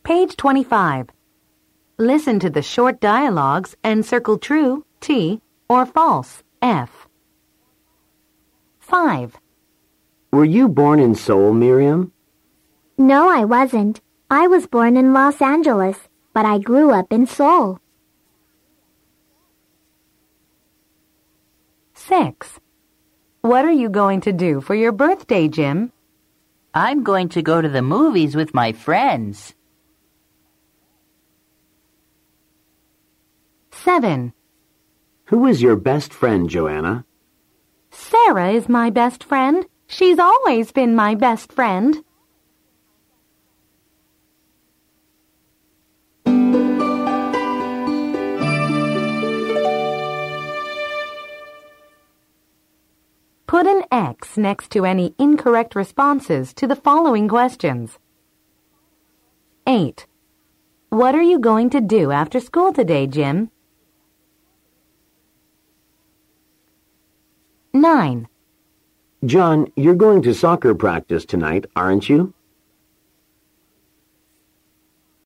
Page 25. Listen to the short dialogues and circle true, T, or false, F. 5. Were you born in Seoul, Miriam? No, I wasn't. I was born in Los Angeles, but I grew up in Seoul. 6. What are you going to do for your birthday, Jim? I'm going to go to the movies with my friends. 7. Who is your best friend, Joanna? Sarah is my best friend. She's always been my best friend. Put an X next to any incorrect responses to the following questions. 8. What are you going to do after school today, Jim? 9. John, you're going to soccer practice tonight, aren't you?